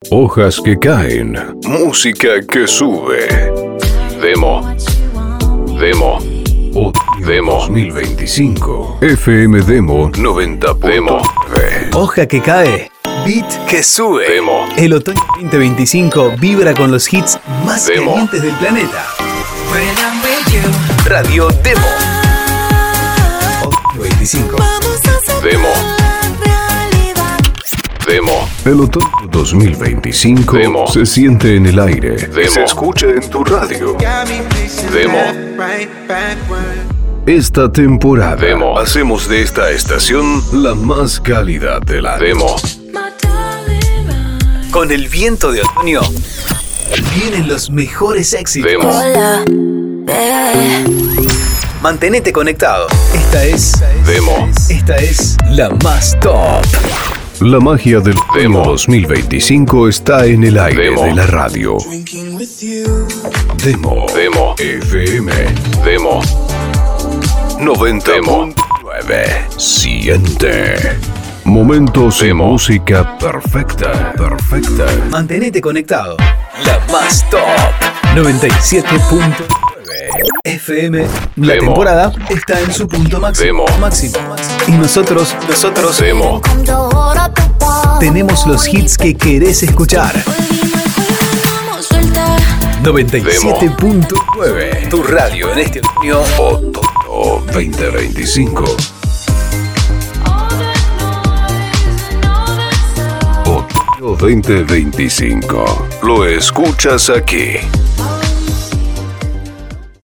Hojas que caen, música que sube. Demo. Demo 2025. FM Demo 90. Demo. Hoja que cae, beat que sube. Demo. El otoño 2025 vibra con los hits más calientes del planeta. Radio Demo. 25. Demo. El otoño 2025 Demo. se siente en el aire. Demo. Se escucha en tu radio. Esta temporada Demo. hacemos de esta estación la más cálida de la Demo. Con el viento de otoño vienen los mejores éxitos. Demo. Hola, bebé. Mantenete conectado. Esta es la más top. La magia del Demo. otoño 2025 está en el aire Demo. de la radio. Demo. Demo. FM Demo. 90.9. Siente. Momentos y Demo. música perfecta. Mantenete conectado. La más top. 97.9 FM. La Demo. temporada está en su punto máximo. Demo. Y nosotros Demo. tenemos los hits que querés escuchar. 97.9. Tu radio en este otoño. Otoño 2025. Otoño 2025. Lo escuchas aquí.